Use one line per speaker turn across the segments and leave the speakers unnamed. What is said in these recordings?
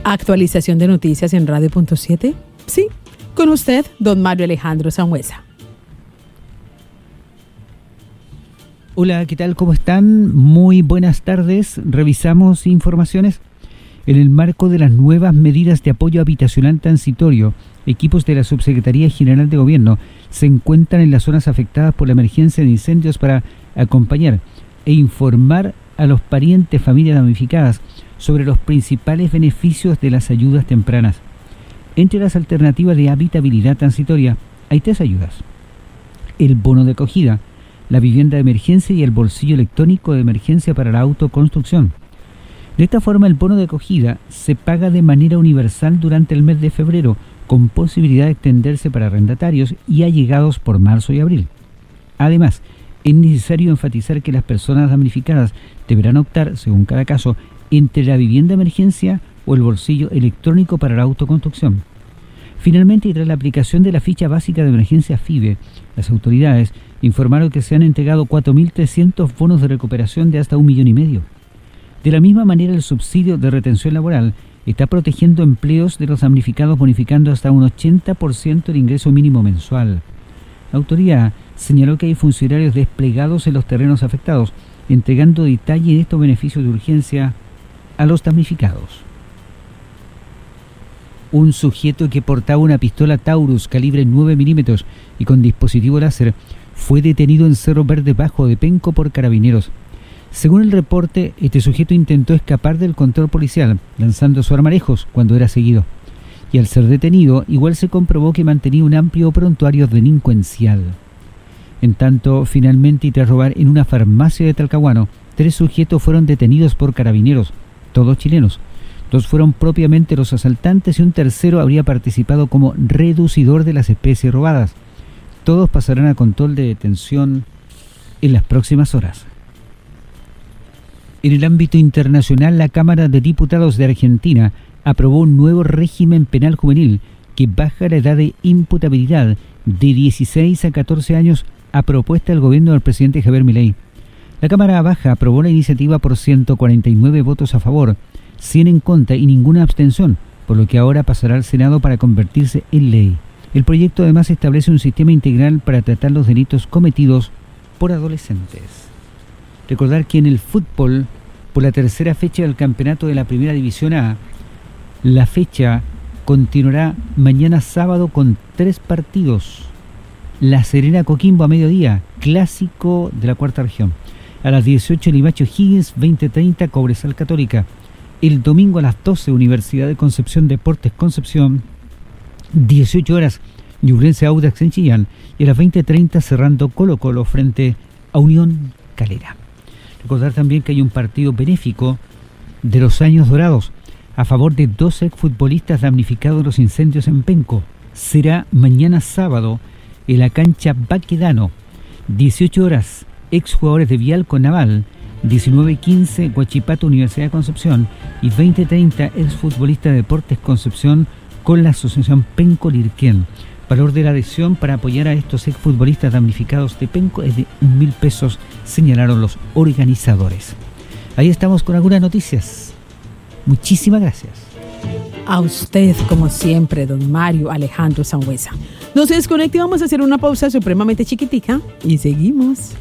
Actualización de noticias en Radio.7. Sí, con usted, don Mario Alejandro Sangüesa.
Hola, ¿qué tal? ¿Cómo están? Muy buenas tardes. Revisamos informaciones. En el marco de las nuevas medidas de apoyo habitacional transitorio, equipos de la Subsecretaría General de Gobierno se encuentran en las zonas afectadas por la emergencia de incendios para acompañar e informar a los parientes, familias damnificadas sobre los principales beneficios de las ayudas tempranas. Entre las alternativas de habitabilidad transitoria hay 3 ayudas: el bono de acogida, la vivienda de emergencia y el bolsillo electrónico de emergencia para la autoconstrucción. De esta forma, el bono de acogida se paga de manera universal durante el mes de febrero, con posibilidad de extenderse para arrendatarios y allegados por marzo y abril. Además, es necesario enfatizar que las personas damnificadas deberán optar, según cada caso, entre la vivienda de emergencia o el bolsillo electrónico para la autoconstrucción. Finalmente, y tras la aplicación de la ficha básica de emergencia FIBE, las autoridades informaron que se han entregado 4.300 bonos de recuperación de hasta 1,5 millones. De la misma manera, el subsidio de retención laboral está protegiendo empleos de los damnificados, bonificando hasta un 80% el ingreso mínimo mensual. La autoridad señaló que hay funcionarios desplegados en los terrenos afectados, entregando detalle de estos beneficios de urgencia a los damnificados. Un sujeto que portaba una pistola Taurus calibre 9 milímetros y con dispositivo láser fue detenido en Cerro Verde Bajo de Penco por carabineros. Según el reporte, este sujeto intentó escapar del control policial, lanzando su arma lejos cuando era seguido. Y al ser detenido, igual se comprobó que mantenía un amplio prontuario delincuencial. En tanto, finalmente, y tras robar en una farmacia de Talcahuano, 3 sujetos fueron detenidos por carabineros, todos chilenos. 2 fueron propiamente los asaltantes y un tercero habría participado como reducidor de las especies robadas. Todos pasarán a control de detención en las próximas horas. En el ámbito internacional, la Cámara de Diputados de Argentina aprobó un nuevo régimen penal juvenil que baja la edad de imputabilidad de 16 a 14 años a propuesta del gobierno del presidente Javier Milei. La Cámara Baja aprobó la iniciativa por 149 votos a favor, 100 en contra y ninguna abstención, por lo que ahora pasará al Senado para convertirse en ley. El proyecto además establece un sistema integral para tratar los delitos cometidos por adolescentes. Recordar que en el fútbol, por la tercera fecha del campeonato de la Primera División A, la fecha continuará mañana sábado con 3 partidos. La Serena Coquimbo a mediodía, clásico de la cuarta región. A las 18 Limache O'Higgins, 20:30 Cobresal Católica. El domingo a las 12 Universidad de Concepción Deportes Concepción. 18 horas Ñublense Audax en Chillán. Y a las 20:30 cerrando Colo Colo frente a Unión Calera. Recordar también que hay un partido benéfico de los Años Dorados a favor de 2 exfutbolistas damnificados en los incendios en Penco. Será mañana sábado en la cancha Baquedano. 18 horas exjugadores de Vial con Naval. 19:15 Huachipato Universidad de Concepción. Y 20:30 exfutbolista de Deportes Concepción con la asociación Penco Lirquén. Valor de la adhesión para apoyar a estos exfutbolistas damnificados de Penco es de 1.000 pesos, señalaron los organizadores. Ahí estamos con algunas noticias. Muchísimas gracias.
A usted, como siempre, don Mario Alejandro Sangüesa. No se desconecte, vamos a hacer una pausa supremamente chiquitica y seguimos.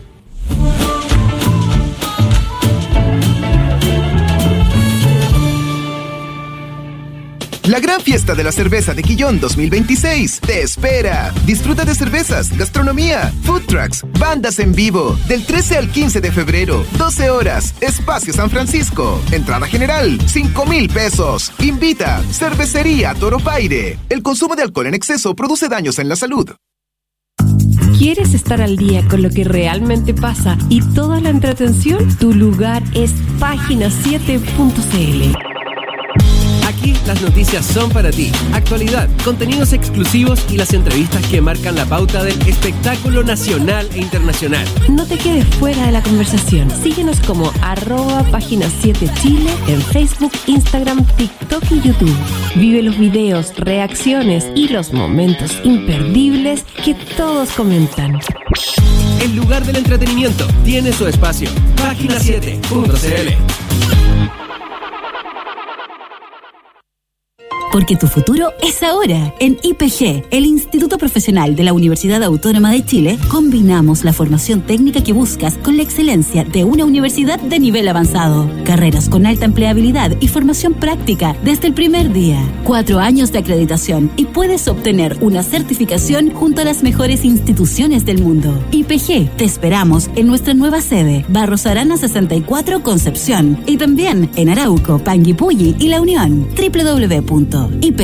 La gran fiesta de la cerveza de Quillón 2026 te espera. Disfruta de cervezas, gastronomía, food trucks, bandas en vivo. Del 13 al 15 de febrero, 12 horas, Espacio San Francisco. Entrada general, 5,000 pesos. Invita, Cervecería Toropaire. El consumo de alcohol en exceso produce daños en la salud.
¿Quieres estar al día con lo que realmente pasa y toda la entretención? Tu lugar es Página7.cl.
Aquí las noticias son para ti. Actualidad, contenidos exclusivos y las entrevistas que marcan la pauta del espectáculo nacional e internacional.
No te quedes fuera de la conversación. Síguenos como @Página7Chile en Facebook, Instagram, TikTok y YouTube. Vive los videos, reacciones y los momentos imperdibles que todos comentan.
El lugar del entretenimiento tiene su espacio. Página7.cl.
porque tu futuro es ahora. En IPG, el Instituto Profesional de la Universidad Autónoma de Chile, combinamos la formación técnica que buscas con la excelencia de una universidad de nivel avanzado. Carreras con alta empleabilidad y formación práctica desde el primer día. 4 años de acreditación y puedes obtener una certificación junto a las mejores instituciones del mundo. IPG, te esperamos en nuestra nueva sede, Barros Arana 64, Concepción, y también en Arauco, Panguipulli y La Unión. www.ipg.cl.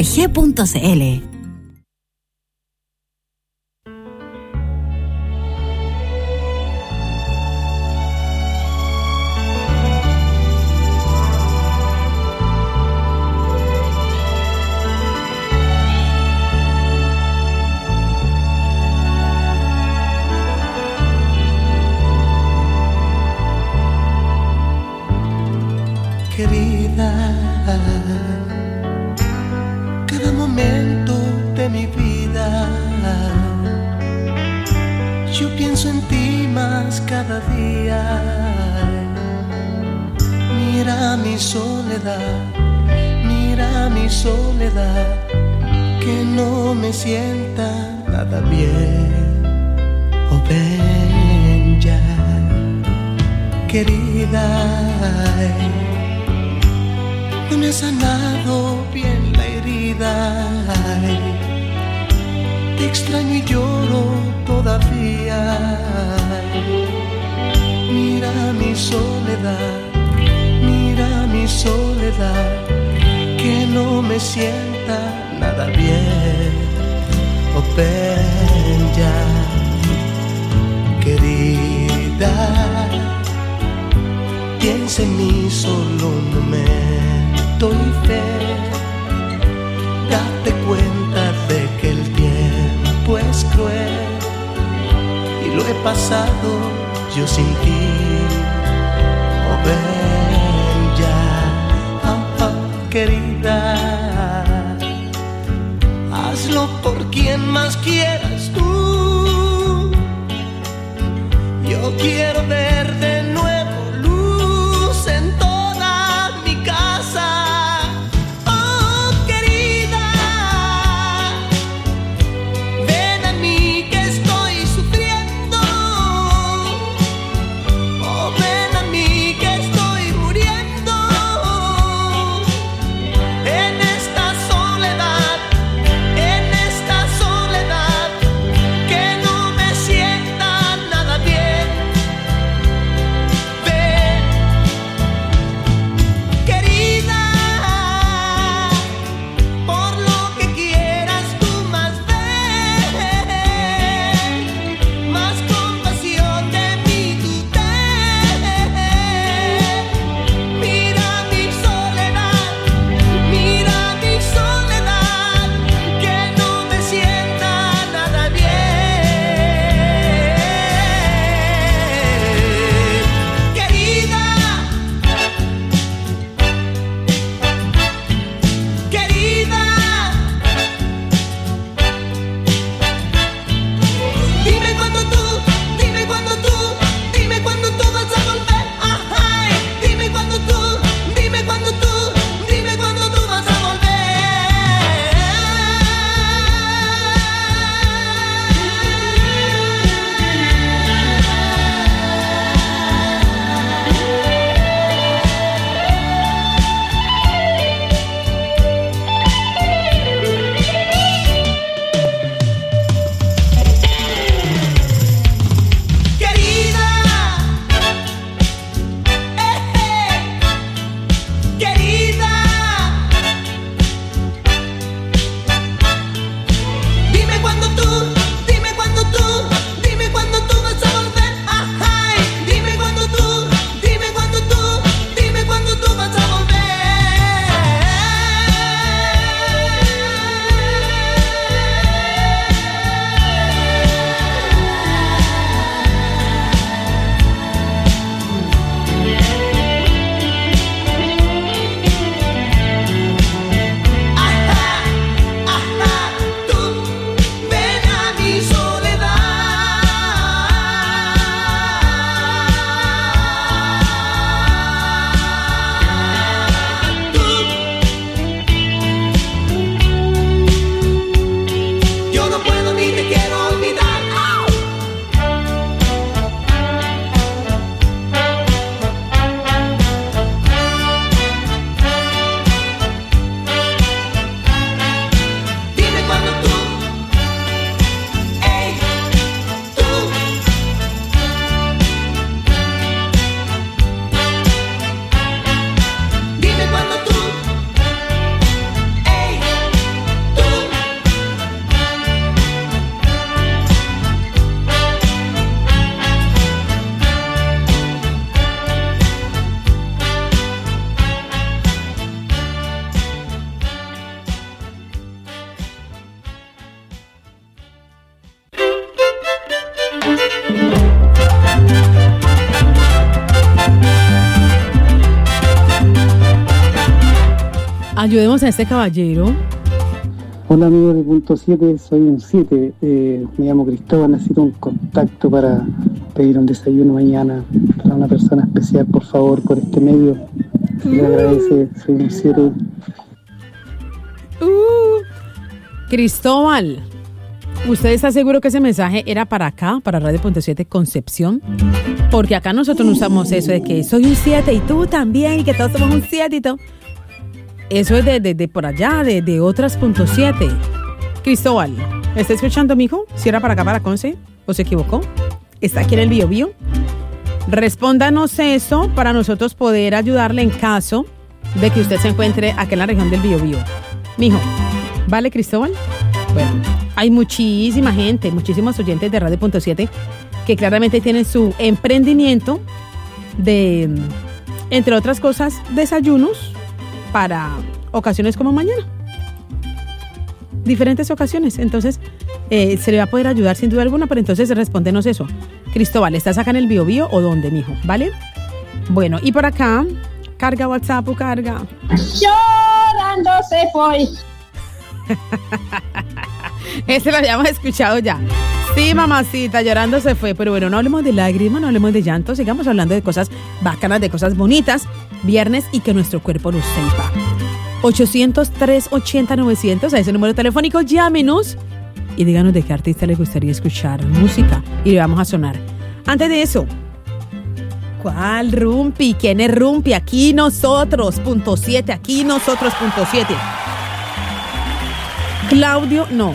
Querida, cada momento de mi vida yo pienso en ti más cada día. Mira mi soledad, que no me sienta nada bien. Oh, ven ya, querida. No me ha sanado bien la herida. Te extraño y lloro todavía. Mira mi soledad, que no me sienta nada bien. Oh, ven ya, querida. Piensa en mí solo un momento y fe. Date cuenta de que el tiempo es cruel y lo he pasado yo sin ti. Oh, ven ya, oh, oh, querida. Hazlo por quien más quieras tú. Yo quiero ver de nuevo en toda mi casa. Oh, querida, ven a mí que estoy sufriendo. Oh, ven a mí que estoy muriendo en esta soledad que no me sienta nada bien.
Ayudemos a este caballero.
Hola amigos de Punto 7, soy un 7, me llamo Cristóbal, necesito un contacto para pedir un desayuno mañana para una persona especial, por favor, por este medio. Se le agradece, soy un 7.
Cristóbal, ¿usted está seguro que ese mensaje era para acá, para Radio Punto 7 Concepción? Porque acá nosotros no usamos eso de que soy un 7 y tú también, y que todos somos un 7 y todo. Eso es de por allá, de otras punto 7. Cristóbal, ¿está escuchando, mijo? ¿Si era para acá, para Conce? ¿O se equivocó? ¿Está aquí en el Biobío? Respóndanos eso para nosotros poder ayudarle en caso de que usted se encuentre aquí en la región del Biobío. Mijo, ¿vale, Cristóbal? Bueno, hay muchísima gente, muchísimos oyentes de Radio Punto 7 que claramente tienen su emprendimiento de, entre otras cosas, desayunos para ocasiones como mañana. Diferentes ocasiones. Entonces, se le va a poder ayudar sin duda alguna, pero entonces respóndenos eso. Cristóbal, ¿estás acá en el Biobío o dónde, mijo? ¿Vale? Bueno, y por acá, carga WhatsApp o carga.
Llorando se fue.
Ese lo habíamos escuchado ya. Sí, mamacita, llorando se fue. Pero bueno, no hablemos de lágrimas, no hablemos de llanto. Sigamos hablando de cosas bacanas, de cosas bonitas. Viernes y que nuestro cuerpo nos sepa. 800-380-900, a ese número telefónico, llámenos y díganos de qué artista les gustaría escuchar música y le vamos a sonar. Antes de eso, ¿cuál Rumpi? ¿Quién es Rumpi? Aquí nosotros, punto 7, aquí nosotros, punto 7. Claudio, no.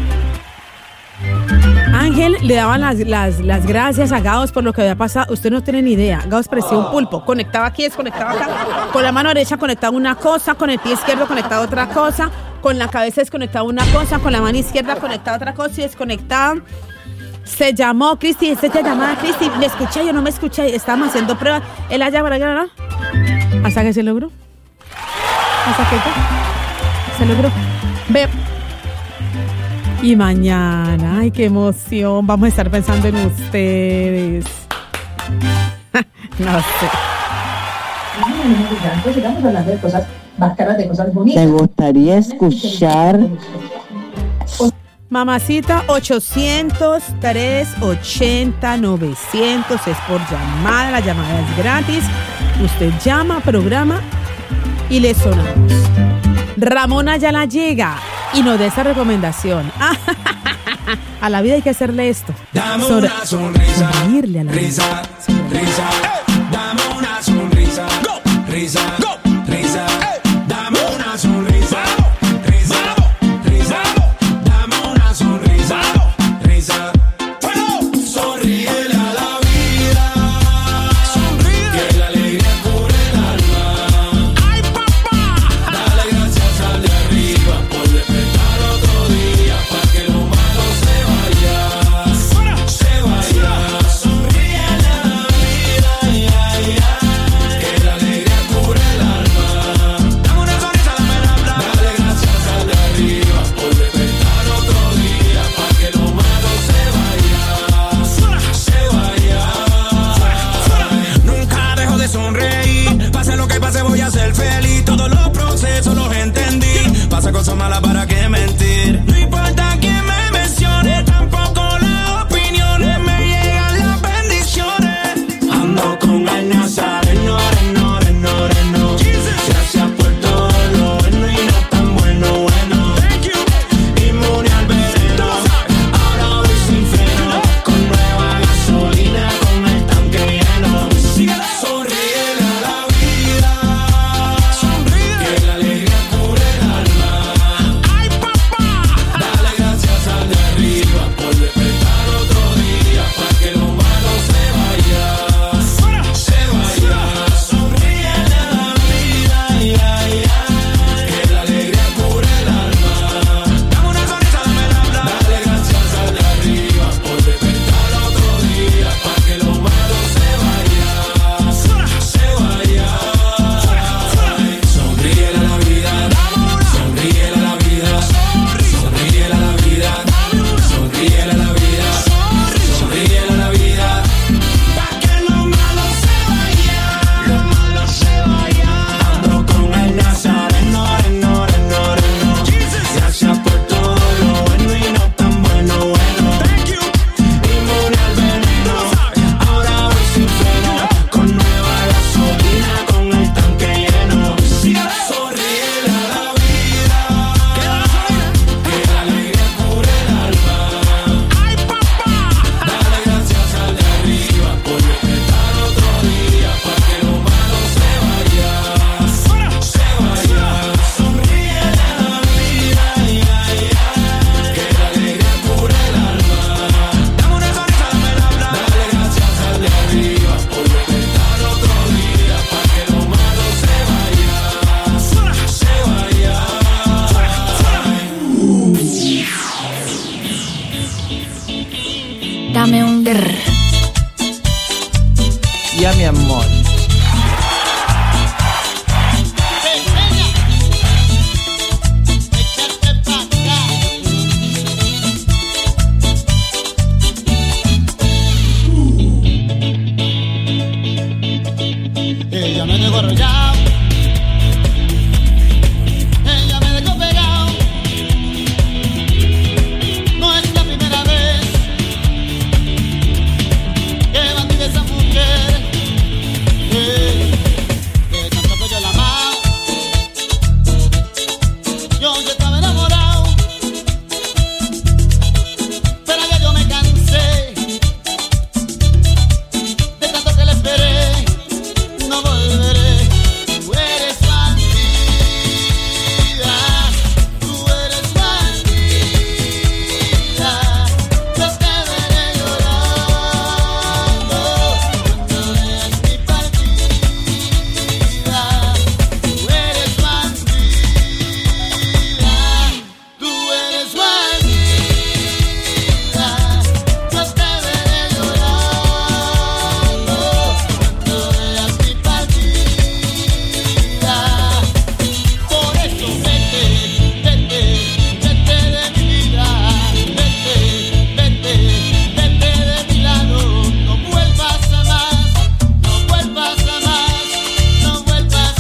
Ángel le daban las gracias a Gaos por lo que había pasado. Usted no tiene ni idea. Gaos parecía un pulpo. Conectaba aquí, desconectaba acá. Con la mano derecha conectaba una cosa, con el pie izquierdo conectaba otra cosa, con la cabeza desconectaba una cosa, con la mano izquierda conectaba otra cosa y desconectaba. Se llamó Cristi, se llamaba Cristi. Me escuché, yo no me escuché. Estábamos haciendo pruebas. Él allá para allá, ¿no? Hasta que se logró. Hasta que se logró. Ve. Y mañana, ay, qué emoción, vamos a estar pensando en ustedes. No sé.
Sigamos hablando de cosas bacanas, de cosas bonitas.
¿Te gustaría escuchar?
Mamacita, 800-380-900 es por llamada, la llamada es gratis. Usted llama, programa y le sonamos. Ramona ya la llega y nos da esa recomendación. A la vida hay que hacerle esto.
Dame una sonrisa.
Sonreírle a la vida.
Risa, risa. Dame una sonrisa. Risa, risa. Dame una sonrisa. Risa, risa. Dame una sonrisa. Risa. Sonríele a la vida. Sonríe. Que la alegría cubre el alma. ¡Ay, papá! Dale gracias al de arriba por despertar otro día para que lo malo se vaya. Se vaya. Sonríele a la vida. Que la alegría cubre el alma. Dame una sonrisa, dame la plata. Dale gracias al de arriba por despertar otro día para que lo malo se vaya. Se vaya. Nunca dejo de sonreír. Pase lo que pase, voy a ser feliz. Todos los procesos los entendí. Pasa cosas malas, ¿para qué mentir? No importa quién me mencione, tampoco las opiniones. Me llegan las bendiciones. Ando con el nazareno, reno, reno, reno. Gracias por todo lo bueno y no tan bueno, bueno. Inmune al veneno. Ahora voy sin freno. Con nueva gasolina, con el tanque lleno. Sonríele a la vida. Que la alegría cubre el alma. ¡Ay, papá! Dale gracias al de arriba por despertar otro día para que lo malo se vaya. Se vaya. sin freno, con nueva gasolina, con el tanque lleno. Sonríele a la vida, que la alegría cubre el alma. Dale gracias al de arriba por despertar otro día, para que lo malo se vaya. Sonríele a la vida, que la alegría cubre el alma. Dame una sonrisa, dame la bla. Dale gracias al de arriba por despertar otro día, para que lo malo se vaya.
Dame un grr.
Ya, mi amor.
Ella me dejó arrollado, ella me dejó pegado. No es la primera vez que bandida esa mujer, que tanto que yo la amaba. Yo ya estaba enamorado, pero ya yo me cansé de tanto que la esperé. No volveré, tú eres bandida, tú eres bandida. Yo te veré llorando cuando veas mi partida. Tú eres bandida, tú eres bandida. Yo te veré llorando cuando veas mi partida. Por eso vete, vete, vete de mi vida. Vete, vete, vete de mi lado. No vuelvas a más, no vuelvas a más, no vuelvas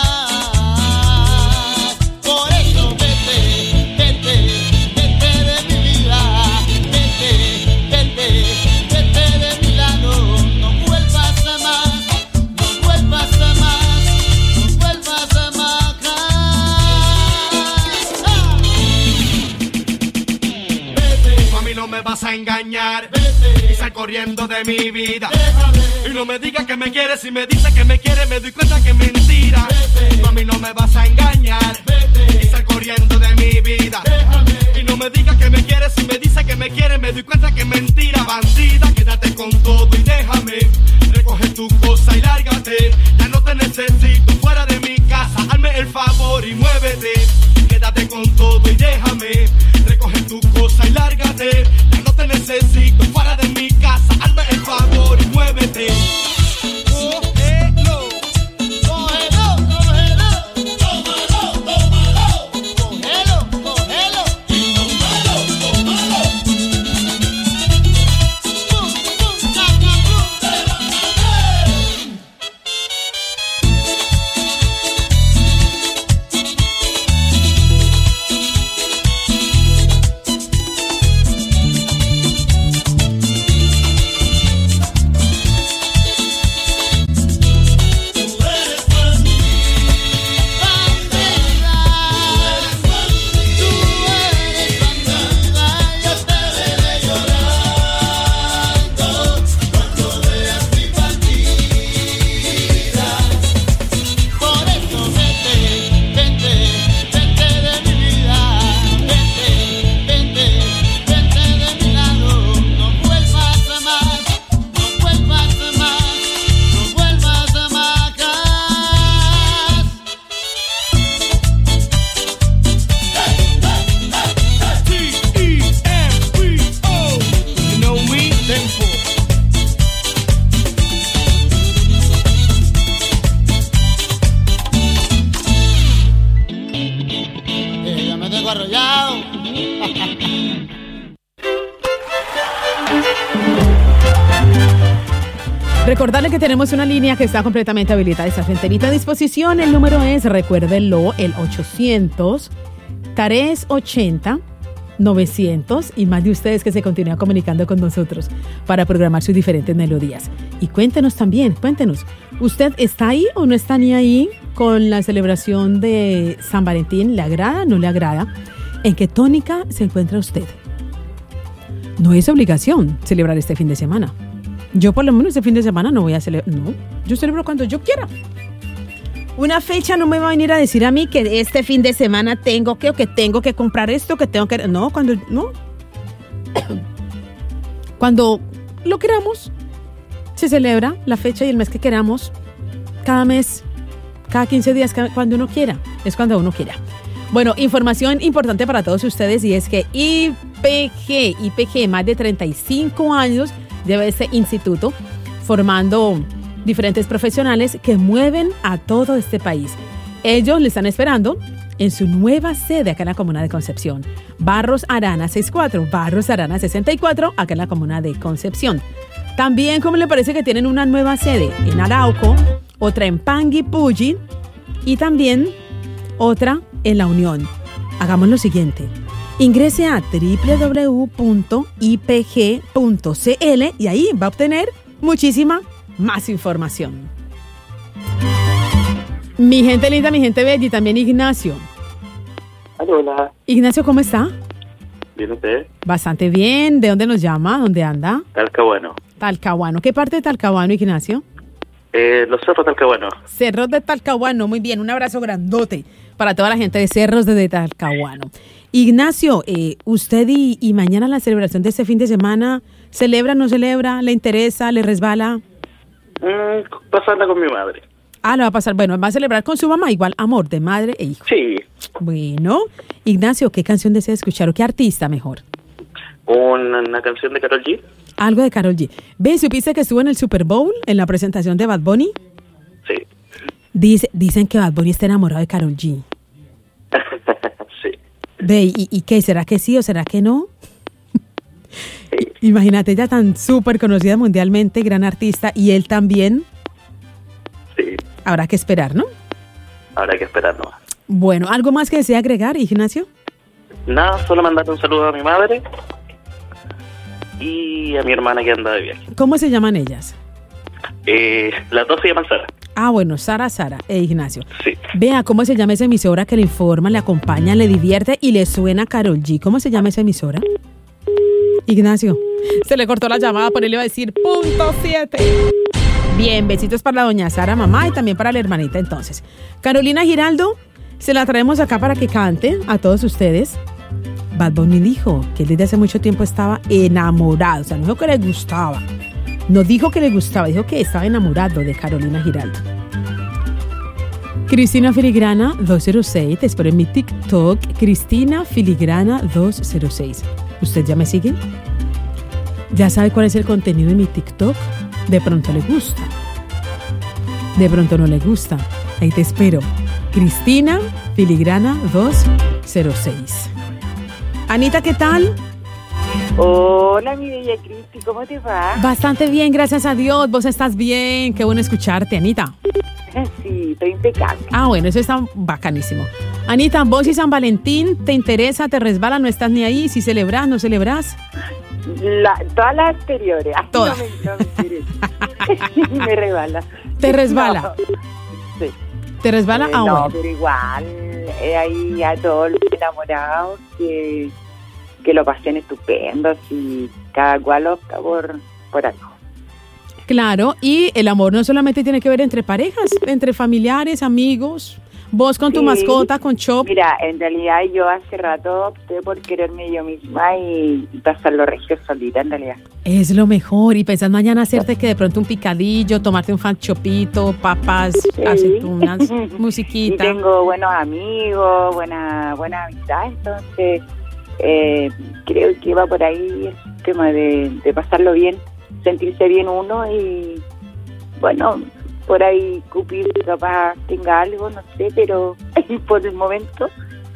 más. Por eso vete, vete, vete de mi vida. Vete, vete, vete de mi lado. No vuelvas a más, no vuelvas a más, no vuelvas a más.
Vete, tú a mí no me vas a engañar. Vete, y sal corriendo de mi vida. Y no me digas que me quieres, si me dices que me quieres, me doy cuenta que es mentira. Vete, tú a mí no me vas a engañar. Vete, y sal corriendo de mi vida. Y no me digas que me quieres, si me dices que me quieres, me doy cuenta que es mentira. Bandida, quédate con todo y déjame. Recoge tu cosa y lárgate. Ya no te necesito fuera de mi casa. Hazme el favor y muévete. Quédate con todo y déjame. Recoge tu cosa y lárgate. Ya no te necesito fuera de mi casa. Hazme el favor y muévete. Cógelo,
Cógelo, cógelo, tómalo, tómalo. Cógelo, cógelo y tómalo, tómalo. Pum, pum, caca, pum, levántate.
Recordarle que tenemos una línea que está completamente habilitada, está enterita a disposición. El número es, recuérdenlo, el 800-380 900 y más de ustedes que se continúan comunicando con nosotros para programar sus diferentes melodías. Y cuéntenos también, ¿usted está ahí o no está ni ahí con la celebración de San Valentín? ¿Le agrada? ¿No le agrada? ¿En qué tónica se encuentra usted? No es obligación celebrar este fin de semana. Yo por lo menos este fin de semana no voy a celebrar. No, yo celebro cuando yo quiera. Una fecha no me va a venir a decir a mí que este fin de semana tengo que comprar esto, que tengo que... No, cuando lo queramos, se celebra la fecha y el mes que queramos, cada mes, cada 15 días, cuando uno quiera, es cuando uno quiera. Bueno, información importante para todos ustedes y es que IPG, más de 35 años lleva este instituto formando diferentes profesionales que mueven a todo este país. Ellos le están esperando en su nueva sede acá en la comuna de Concepción. Barros Arana 64, Barros Arana 64, acá en la comuna de Concepción. También, ¿cómo le parece que tienen una nueva sede en Arauco, otra en Panguipulli y también otra en La Unión? Hagamos lo siguiente. Ingrese a www.ipg.cl y ahí va a obtener muchísima más información. Mi gente linda, mi gente bella y también Ignacio.
Hola.
Ignacio, ¿cómo está?
¿Bien usted?
Bastante bien. ¿De dónde nos llama? ¿Dónde anda?
Talcahuano.
Talcahuano. ¿Qué parte de Talcahuano, Ignacio?
Los Cerros de Talcahuano.
Cerros de Talcahuano, muy bien. Un abrazo grandote para toda la gente de Cerros de Talcahuano. Ignacio, usted y mañana la celebración de este fin de semana, ¿celebra, no celebra? ¿Le interesa? ¿Le resbala?
Pasarla con mi madre.
Lo va a pasar. Bueno, va a celebrar con su mamá, igual amor de madre e hijo.
Sí.
Bueno, Ignacio, ¿qué canción desea escuchar o qué artista mejor?
Una canción de Karol G.
Algo de Karol G. ¿Ves? ¿Supiste que estuvo en el Super Bowl en la presentación de Bad Bunny?
Sí.
Dicen que Bad Bunny está enamorado de Karol G.
Sí.
Ve, ¿y qué? ¿Será que sí o será que no? Sí. Imagínate, ella tan súper conocida mundialmente, gran artista, y él también.
Sí.
Habrá que esperar, ¿no?
Habrá que esperar, ¿no?
Bueno, ¿algo más que desea agregar, Ignacio?
Nada, solo mandarle un saludo a mi madre y a mi hermana que anda de viaje.
¿Cómo se llaman ellas?
Las dos se llaman Sara.
Bueno, Sara e Ignacio.
Sí.
Vea, ¿cómo se llama esa emisora que le informa, le acompaña, le divierte y le suena Karol G? ¿Cómo se llama esa emisora? Ignacio, se le cortó la llamada, por él iba a decir .7. Bien, besitos para la doña Sara, mamá, y también para la hermanita entonces. Carolina Giraldo, se la traemos acá para que cante a todos ustedes. Bad Bunny dijo que él desde hace mucho tiempo estaba enamorado, o sea, no dijo que le gustaba. No dijo que le gustaba, dijo que estaba enamorado de Carolina Giraldo. Cristina Filigrana 206, te espero en mi TikTok, Cristina Filigrana 206. ¿Usted ya me sigue? ¿Ya sabe cuál es el contenido de mi TikTok? De pronto le gusta, de pronto no le gusta. Ahí te espero. Cristina Filigrana 206. Anita, ¿qué tal?
Hola, mi bella Cristi, ¿cómo te va?
Bastante bien, gracias a Dios. ¿Vos estás bien? Qué bueno escucharte, Anita.
Sí, estoy impecable.
Bueno, eso está bacanísimo. Anita, ¿vos y San Valentín te interesa, te resbala, no estás ni ahí? Si celebrás, no celebrás.
Todas las anteriores.
Todas.
No me interesa. Me resbala.
¿Te resbala?
No. Sí.
¿Te resbala?
No,
Bueno.
pero igual, hay a todos los enamorados que lo pasen estupendo, y cada cual opta por algo.
Claro, y el amor no solamente tiene que ver entre parejas, entre familiares, amigos, vos con tu mascota, con Chop.
Mira, en realidad yo hace rato opté por quererme yo misma y pasarlo regio solita, en realidad.
Es lo mejor, y pensás mañana hacerte que de pronto un picadillo, tomarte un chopito, papas, aceitunas, musiquita.
Y tengo buenos amigos, buena amistad, entonces creo que va por ahí el tema de pasarlo bien, sentirse bien uno y, bueno, por ahí Cupido capaz tenga algo, no sé, pero por el momento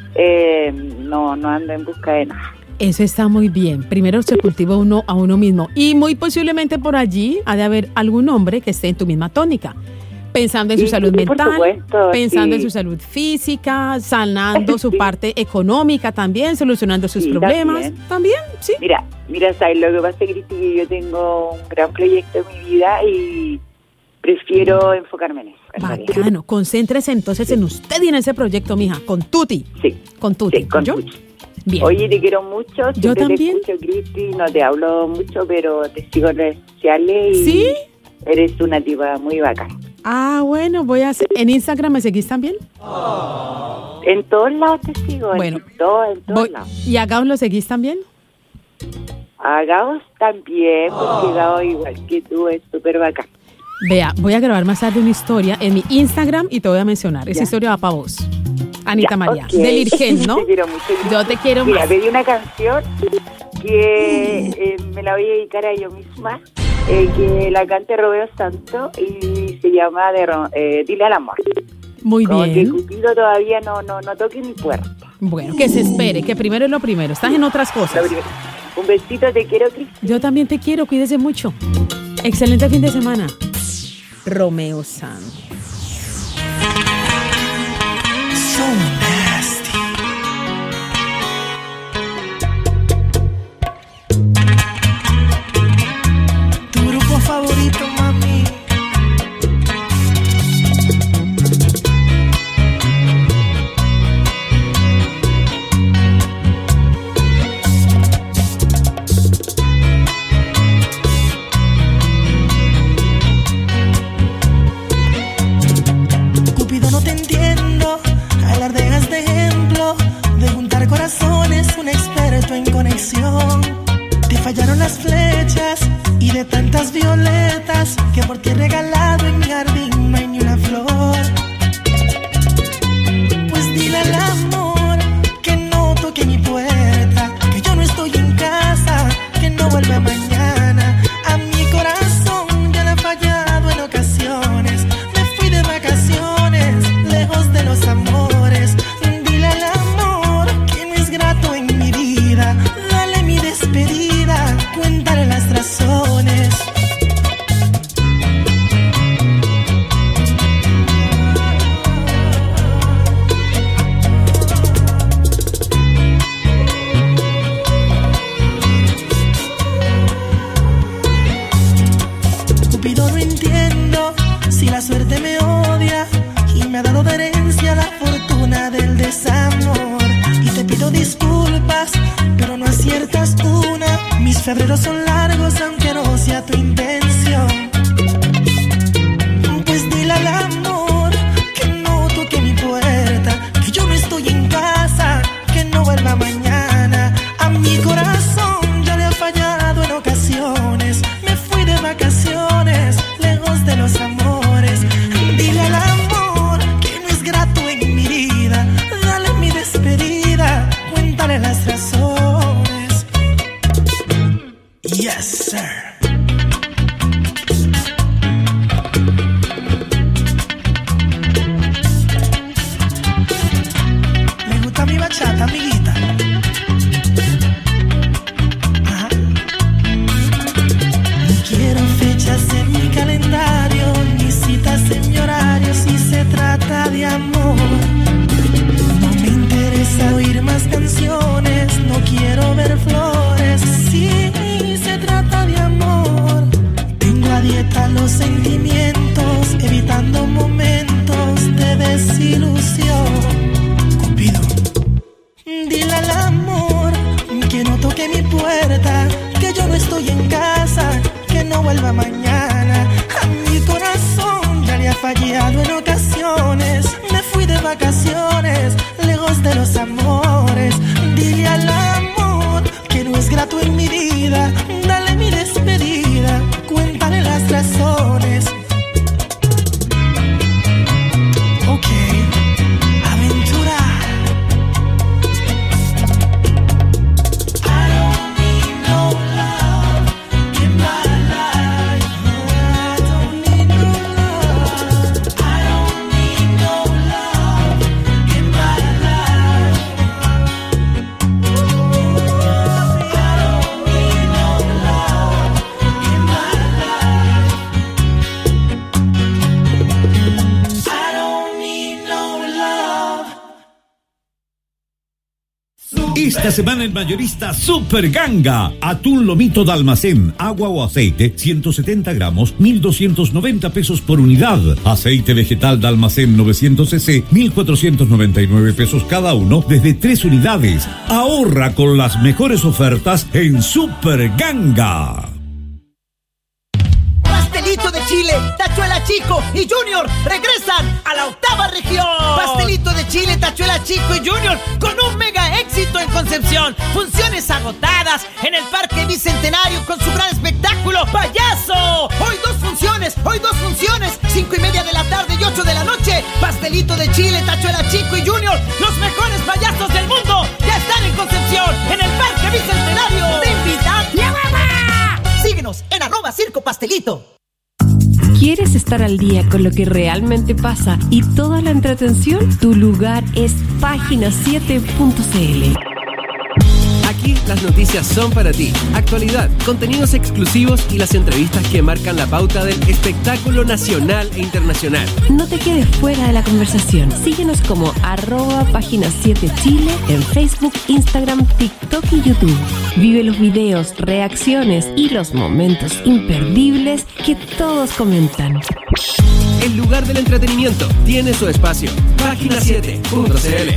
no ando en busca de nada.
Eso está muy bien. Primero se cultiva uno a uno mismo y muy posiblemente por allí ha de haber algún hombre que esté en tu misma tónica. Pensando en su
Sí,
salud
sí, por
mental,
supuesto,
pensando
sí.
en su salud física, sanando su
Sí.
parte económica también, solucionando sus
Sí,
problemas. También, sí.
Mira, ¿sabes lo que pasa, Cristi? Que yo tengo un gran proyecto en mi vida y prefiero enfocarme en eso. en realidad.
Bacano. Concéntrese entonces en usted y en ese proyecto, mija. Con Tuti.
Sí.
Con Tuti.
Sí, con
¿Yo?
Tuti.
Bien.
Oye, te quiero mucho.
Yo
siempre
también.
Te escucho, Cristi. No te hablo mucho, pero te sigo en redes sociales y
¿Sí?
eres una tipa muy bacana.
Ah, bueno, voy a hacer. ¿En Instagram me seguís también?
En todos lados te sigo.
Bueno,
en todos lados.
¿Y a Gao lo seguís también?
A Gaos también, porque Gaos, igual que tú, es súper bacán.
Vea, voy a grabar más tarde una historia en mi Instagram y te voy a mencionar. Esa
Ya.
historia va para vos, Anita
Ya,
María,
ok.
del Irgen, ¿no?
Te quiero mucho.
Yo te quiero
Mira,
más.
pedí una canción que me la voy a dedicar a yo misma, que la cante Romeo Santos y se llama Dile al amor.
Muy
Como que
bien.
Cupido todavía no toque mi puerta.
Bueno, que se espere, que primero es lo primero. Estás en otras cosas.
Un besito, te quiero, Cristi.
Yo también te quiero, cuídese mucho. Excelente fin de semana. Romeo Santos.
So nasty. Tu grupo favorito, mami. Cupido, no te entiendo. Alardeas de ejemplo, de juntar corazones, un experto en conexión. Te fallaron las flechas y de tantas violetas que por ti he regalado en mi jardín no hay ni una flor. Pues dile al amor que no toque mi puerta, que yo no estoy en casa, que no vuelva mañana. A mi corazón ya le ha fallado en ocasiones. Me fui de vacaciones, lejos de los amores. Dile al amor que no es grato en mi vida. Dale mi despedida, cuéntale las razones. Cupido, no entiendo si la suerte me odia y me ha dado de herencia la fortuna del desamor. Y te pido disculpas, pero no aciertas una. Mis febreros son largos, aunque no sea tu intención. Pues dile al amor que no toque mi puerta, que yo no estoy en casa, que no vuelva mañana. A mi corazón ya le ha fallado en ocasiones. Me fui de vacaciones, lejos de los amores. Dile al amor que no es grato en mi vida. Dale mi despedida, cuéntale las razones. Yes, sir. Me gusta mi bachata, amiguita. Ajá. No quiero fechas en mi calendario, ni citas en mi horario si se trata de amor. No me interesa oír más canciones, no quiero ver flores si se trata de amor. Tengo a dieta los sentimientos, evitando momentos de desilusión. Cupido, dile al amor que no toque mi puerta, que yo no estoy en casa, que no vuelva mañana. A mi corazón ya le ha fallado en ocasiones. Me fui de vacaciones, lejos de los amores. Dile al amor que no es grato en mi vida. Dale mi despedida, cuéntale las razones. Ok, aventura. I don't need no love in my life. I don't need no love. I don't need no love in my life. I don't need no love.
Esta semana en mayorista Super Ganga. Atún lomito de almacén, agua o aceite, 170 gramos, 1.290 pesos por unidad. Aceite vegetal de almacén 900 cc, 1.499 pesos cada uno, desde 3 unidades. Ahorra con las mejores ofertas en Super Ganga.
Pastelito de Chile, Tachuela Chico y Junior regresan a la 8ª región. Pastelito de Chile, Tachuela Chico y Junior con un mega éxito en Concepción. Funciones agotadas en el Parque Bicentenario con su gran espectáculo ¡Payaso! Hoy dos funciones, 5:30 de la tarde y 8 de la noche. Pastelito de Chile, Tachuela Chico y Junior, los mejores payasos del mundo, ya están en Concepción, en el Parque Bicentenario. ¡Te invitan! ¡La mamá! Síguenos en @CircoPastelito.
¿Quieres estar al día con lo que realmente pasa y toda la entretención? Tu lugar es página7.cl.
Aquí las noticias son para ti. Actualidad, contenidos exclusivos y las entrevistas que marcan la pauta del espectáculo nacional e internacional.
No te quedes fuera de la conversación. Síguenos como @página7chile en Facebook, Instagram, TikTok y YouTube. Vive los videos, reacciones y los momentos imperdibles que todos comentan.
El lugar del entretenimiento tiene su espacio. Página7.cl.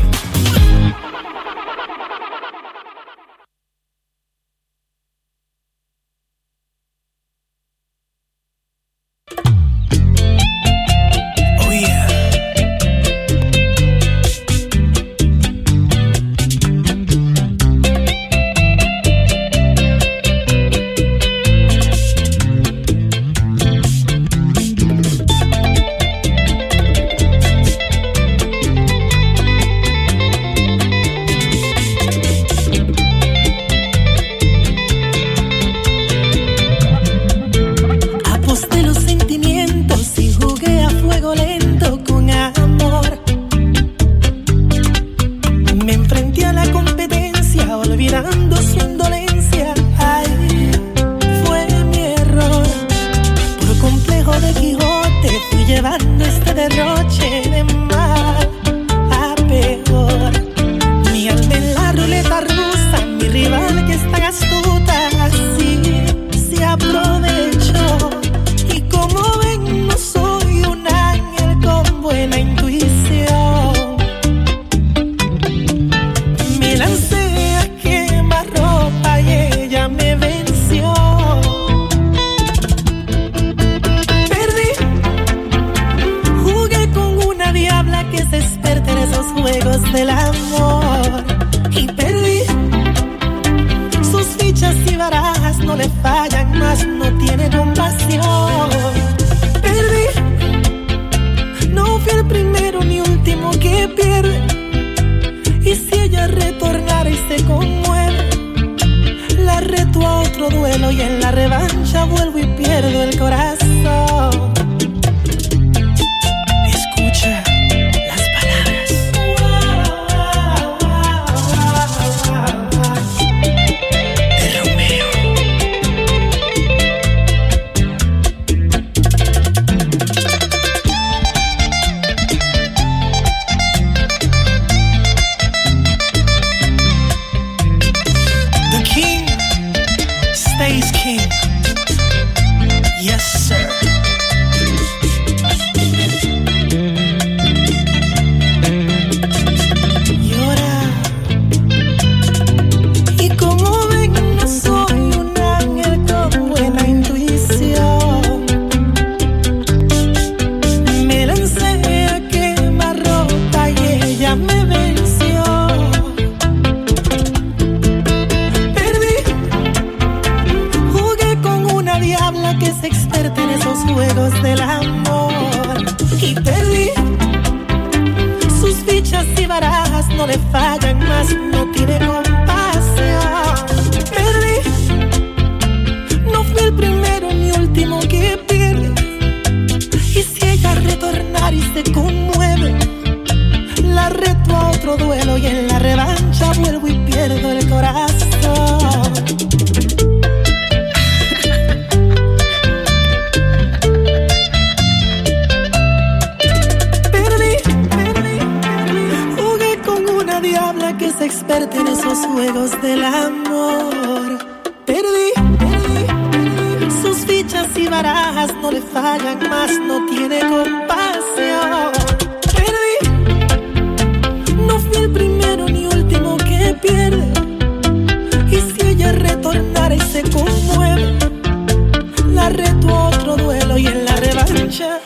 experta en esos juegos del amor. Perdí. Sus fichas y barajas no le fallan más, no tiene compasión. Perdí. No fui el primero ni último que pierde. Y si ella retornara y se conmueve, la reto a otro duelo y en la revancha.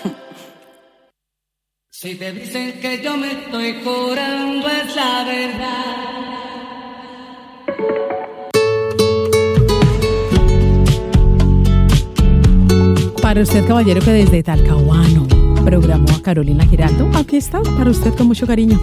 Si te dicen que yo me estoy curando es la verdad.
Para usted, caballero, que desde Talcahuano programó a Carolina Giraldo, aquí está, para usted con mucho cariño.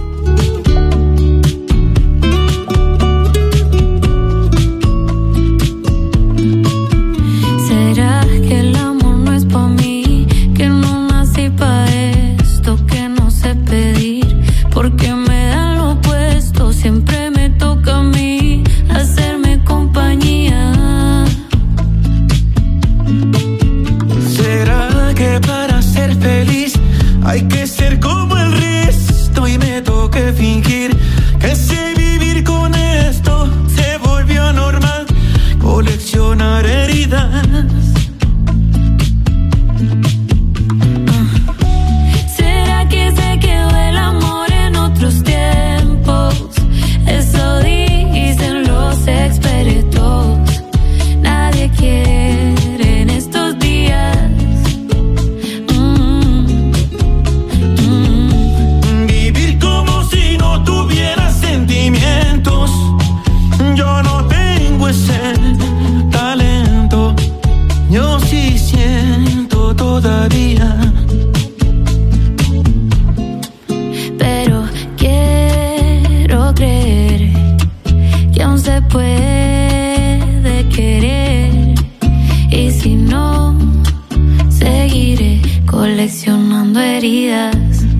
¿Será que el amor no es pa' mí? Que no nací pa' esto, que no sé pedir, porque me dan lo opuesto. Siempre me toca a mí hacerme compañía.
¿Será que para ser feliz hay que ser como el resto y me toque fingir que sé vivir con esto? Se volvió normal coleccionar heridas.
¿Será que se quedó el amor en otros tiempos? Eso dicen los expertos. Nadie quiere en estos días.
Vivir como si no tuviera sentimientos. Yo no tengo ese talento. Yo sí siento todavía.
Pero quiero creer que aún se puede querer. Y si no, seguiré coleccionando heridas.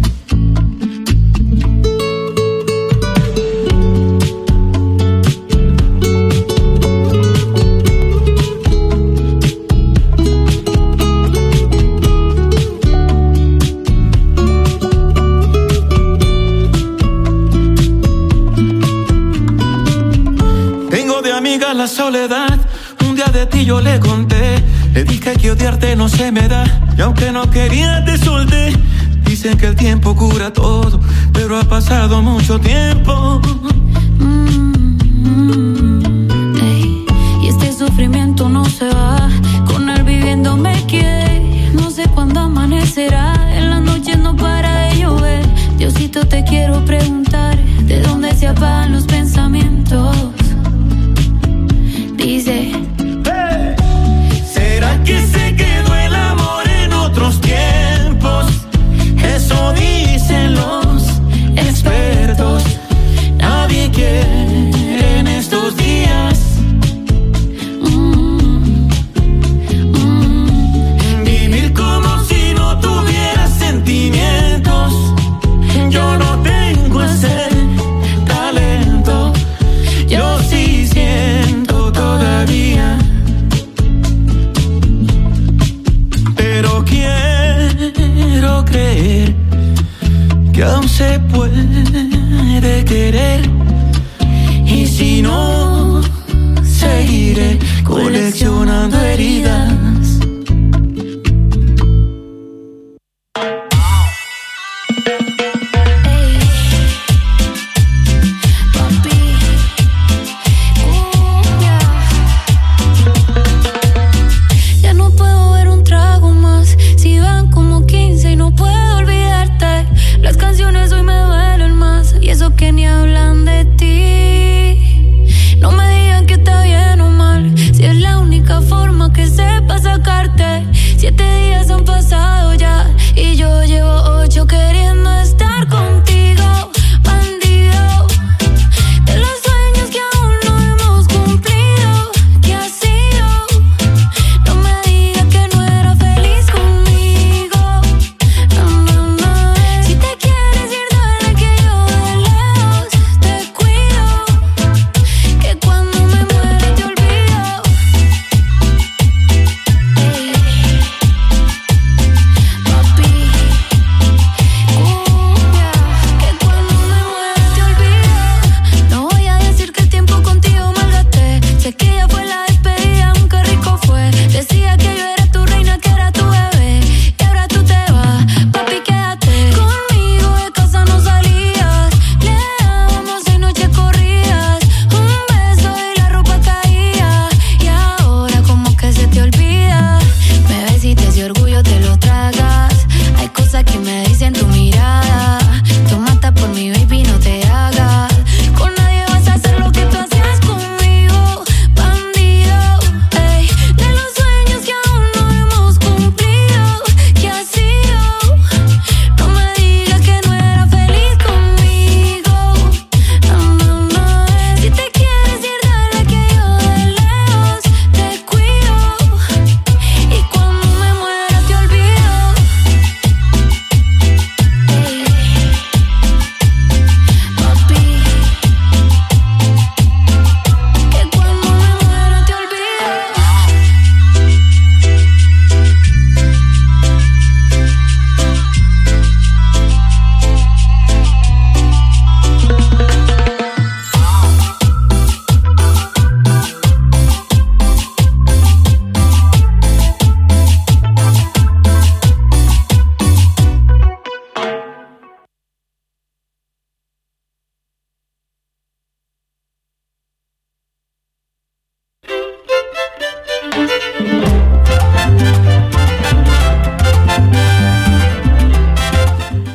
Tengo de amiga la soledad. Un día de ti yo le conté. Le dije que odiarte no se me da. Y aunque no quería te solté. Dicen que el tiempo cura todo, pero ha pasado mucho tiempo.
Y este sufrimiento no se va. Con él viviendo me quedé. No sé cuándo amanecerá. En las noches no para de llover. Diosito, te quiero preguntar, ¿de dónde se apagan los pensamientos? Dice,
¿será que se quedó el amor en otros tiempos? Eso dicen los expertos. Nadie quiere en estos días. Vivir como si no tuviera sentimientos. Yo no tengo ese talento. Yo sí siento todavía. Pero quiero creer que aún se puede querer. Y si no, seguiré coleccionando heridas.
ya no puedo ver un trago más. Si van como 15 y no puedo olvidarte. Las canciones hoy me duelen más. Y eso que ni hablan de ti. No me digan que está bien o mal. Si es la única forma que se pasa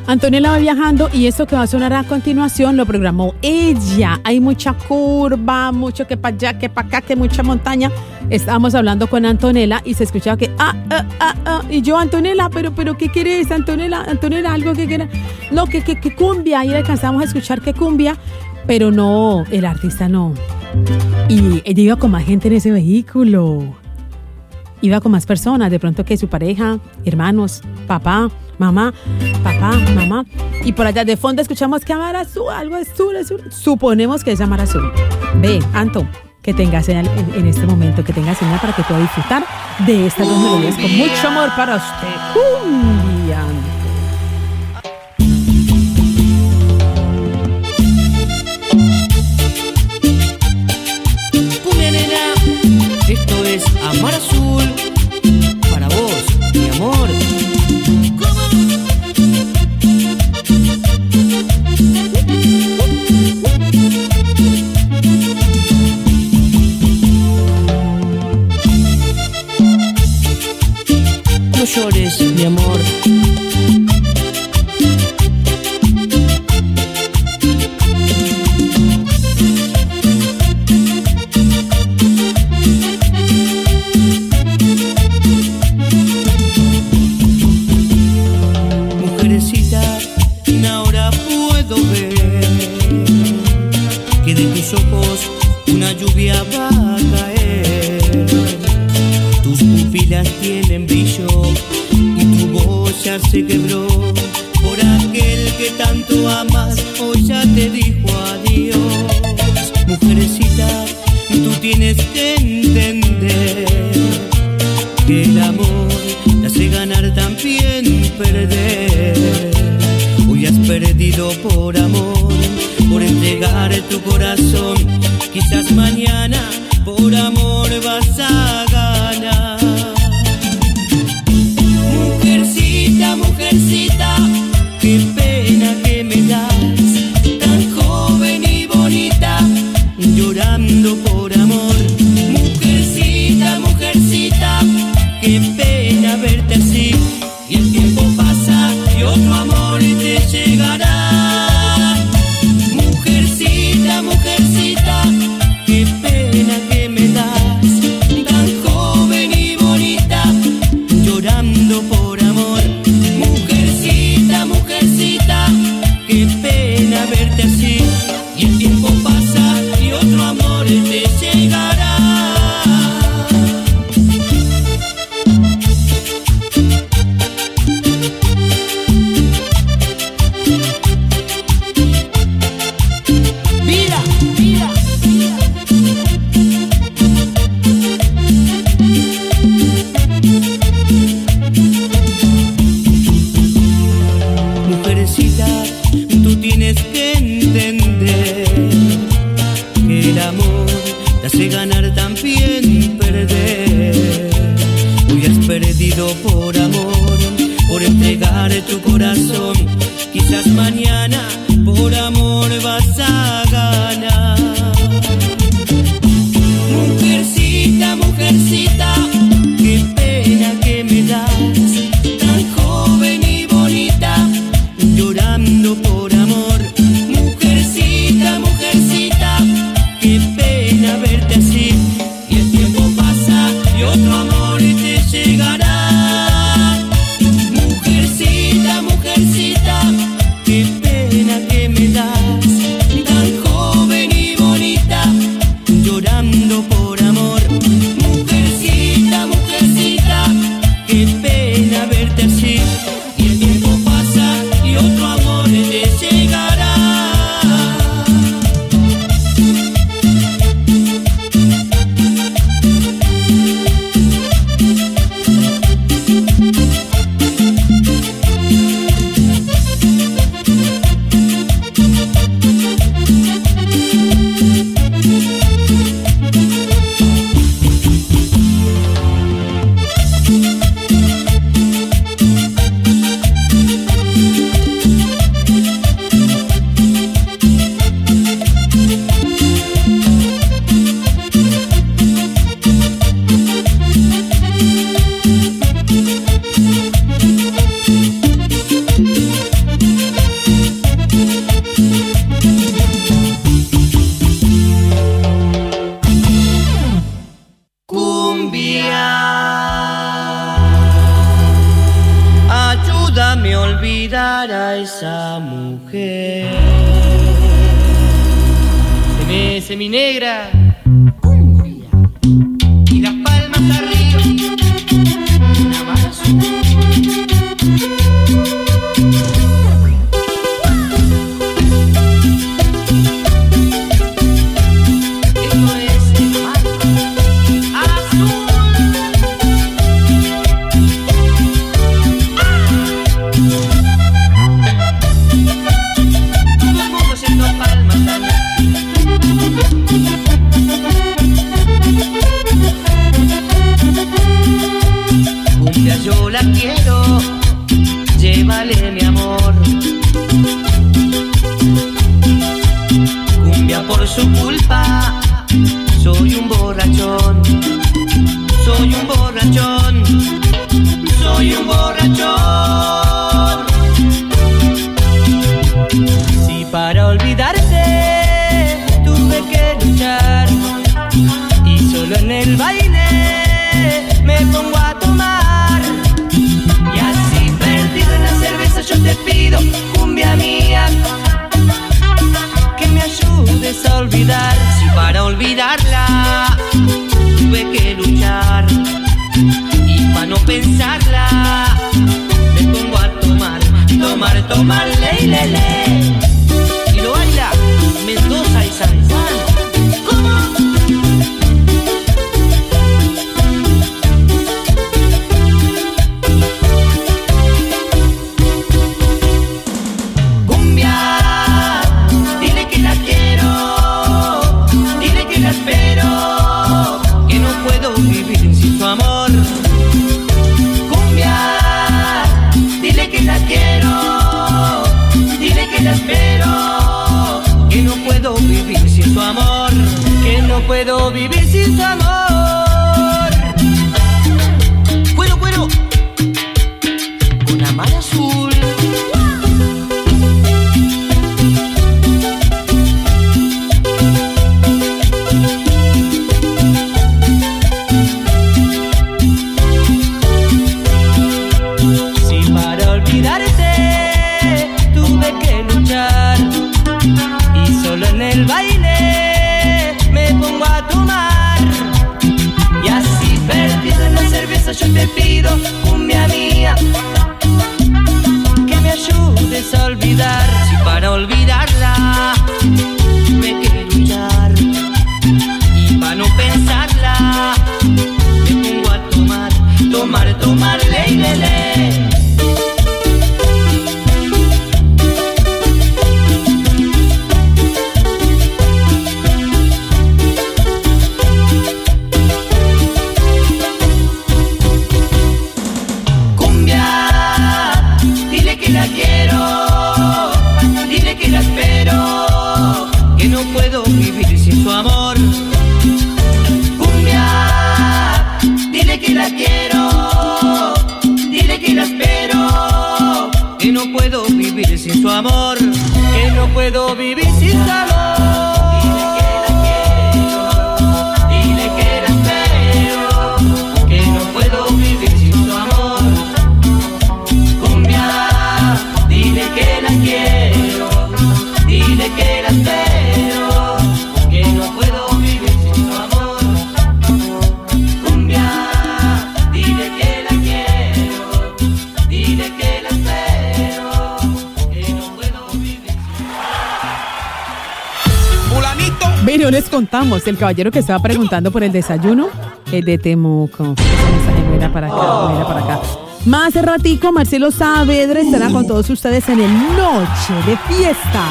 Antonella va viajando y esto que va a sonar a continuación lo programó ella. Hay mucha curva, mucho que para allá, que para acá, que mucha montaña. Estábamos hablando con Antonella y se escuchaba que y yo, Antonella, pero ¿qué quieres, Antonella, algo que quiera? No, que cumbia, y alcanzamos a escuchar que cumbia, pero no, el artista no. Y ella iba con más gente en ese vehículo. Iba con más personas, de pronto que su pareja, hermanos, papá, mamá. Y por allá de fondo escuchamos que Amar Azul, algo azul. Suponemos que es Amar Azul. Ve, Anto, que tengas señal en este momento, que tengas señal para que pueda disfrutar de estas dos melodías con mucho amor para usted. Cumbia.
Cumbia, nena, esto es Amar Azul para vos, mi amor. No llores, mi amor. Mujercita, ahora puedo ver que de tus ojos una lluvia va a caer. Tus pupilas tienen brillo y tu voz ya se quebró por aquel que tanto amas, hoy ya te dijo adiós. Mujercita, tú tienes que entender que el amor te hace ganar también perder. Hoy has perdido por amor, por entregar tu corazón. Quizás mañana por amor vas a ganar. Mujercita, mujercita, qué pena que me das, tan joven y bonita, llorando por amor. Mujercita, mujercita, qué pena verte así, y el tiempo pasa y otro amor te llegará. Mujercita, mujercita, qué pena que me das, tan joven y bonita, llorando por amor. Mujercita, mujercita, qué pena verte así, y el tiempo pasa y otro amor te llegará. Vida, vida, mujercita, tú tienes que entender que el amor te hace ganar también perder. Hoy has perdido por amor, por entregar tu corazón. Quizás mañana por amor vas a ganar. Mujercita, mujercita, qué pena que me das, tan joven y bonita, llorando por amor. Mujercita, mujercita, qué pena verte así, y el tiempo pasa y otro amor te llegará. Mujercita, mujercita, qué pena para esa mujer. Se mi negra. Y las palmas arriba. Una mano azul. Yo la quiero, llévale mi amor. Cumbia por su culpa, soy un borrachón. Soy un borrachón, soy un borrachón. Si para olvidarte tuve que luchar y solo en el baile me pongo a tomar. Yo te pido, cumbia mía, que me ayudes a olvidar. Si para olvidarla tuve que luchar y para no pensarla me pongo a tomar, tomar, tomar, ley, le, le. Y lo baila Mendoza y San Juan. ¿Cómo? Puedo vivir sin su amor. Cuero, cuero, con la mano azul. Si para olvidarte tuve que luchar y solo en el baile pongo a tomar. Y así perdido en la cerveza yo te pido, cumbia mía, que me ayudes a olvidar. Si para olvidarla tuve que luchar y para no pensarla me pongo a tomar, tomar, tomar, ley, le, le. Sin su amor, que no puedo vivir sin su amor. Dile que la espero, que no puedo vivir sin su amor. Cumbia, dile que la quiero, dile que la espero, que no puedo vivir sin su amor. Cumbia, dile que la quiero, dile que la espero.
Bueno, les contamos, el caballero que estaba preguntando por el desayuno es de Temuco. Ese mensaje no era para acá, no era para acá. Más ratico, Marcelo Saavedra estará con todos ustedes en el Noche de Fiesta.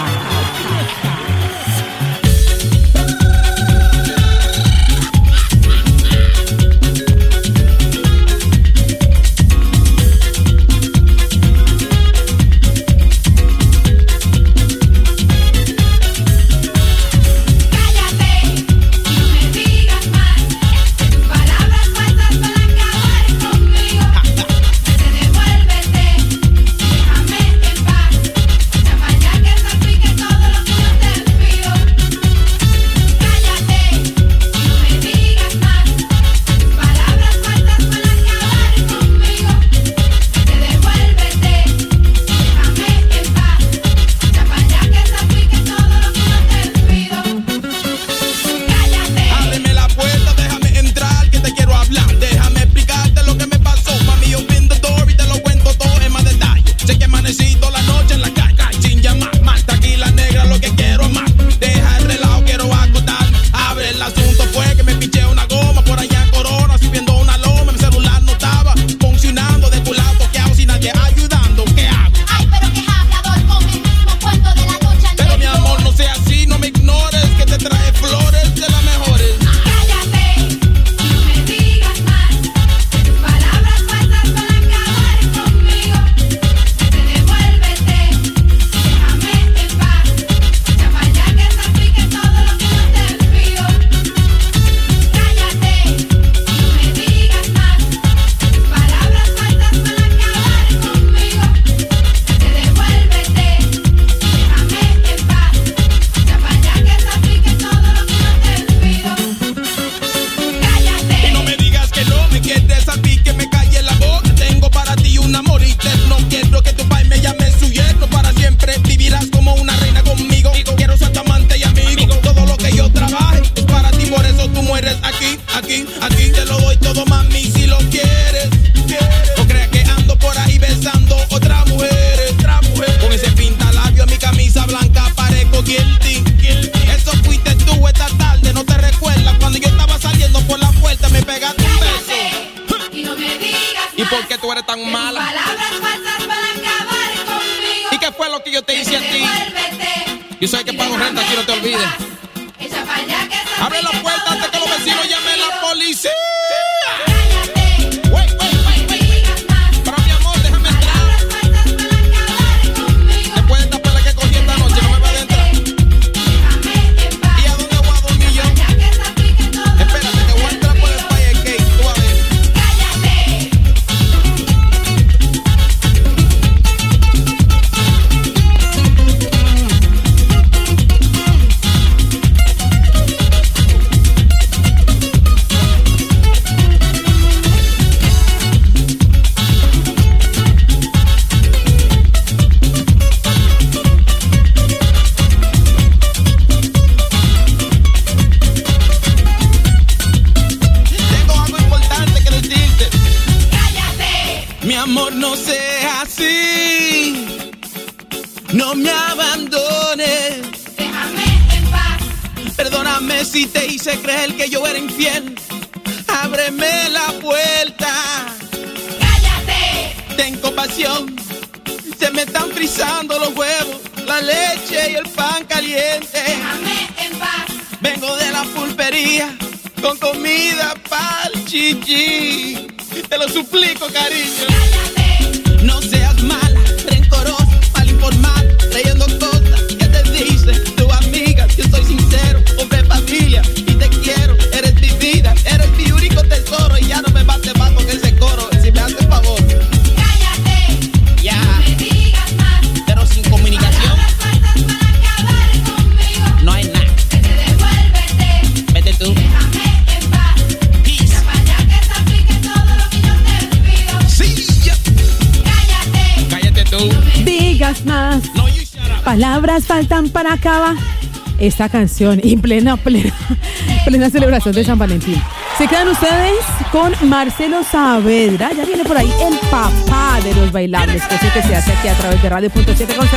Déjame en paz, ya que salpique todo.
A ti te lo doy todo, mami, si lo quieres. No creas que ando por ahí besando otras mujeres. Con ese pintalabio en mi camisa blanca parezco guilty. Eso fuiste tú esta tarde, no te recuerdas cuando yo estaba saliendo por la puerta me pegaste un beso.
Y no me digas
¿Y por qué tú eres tan mala?
palabras falsas para acabar conmigo.
¿Y qué fue lo que yo te hice a ti?
Devuélvete.
Yo sé que pago renta aquí, no te olvides.
Echa pa' allá que esa
Abre la puerta antes que los vecinos llamen a la policía. Pero mi amor, déjame entrar. Después de esta pelea que cogí esta noche, no me va a adentrar. ¿Y a dónde voy a dormir yo? Espérate, te voy a entrar por el fire cake, tú vas a ver. Mi amor, no sea así. No me abandones.
Déjame en paz.
Perdóname si te hice creer que yo era infiel. Ábreme la puerta.
Cállate.
Ten compasión. Se me están frizando los huevos, la leche y el pan caliente.
Déjame en paz.
Vengo de la pulpería con comida pa'l chichi. Te lo suplico, cariño. No seas mala, rencorosa, mal informada, leyendo cosas que te dicen tu amiga. Yo soy sincero, hombre familia, y te quiero. Eres mi vida, eres mi único tesoro. Y ya no me bates más con ese coro, si me haces favor.
Cállate.
Ya.
No me digas más.
Pero sin comunicación no hay nada.
Devuélvete.
Vete tú.
Déjame en paz. Echa pa' allá que se aplique todo lo que yo te pido.
Sí, ya.
Cállate.
Cállate tú.
Digas más. Palabras faltan para acabar esta canción y plena celebración de San Valentín. Se quedan ustedes con Marcelo Saavedra. Ya viene por ahí el papá de los bailables, que es el que se hace aquí a través de Radio.7 con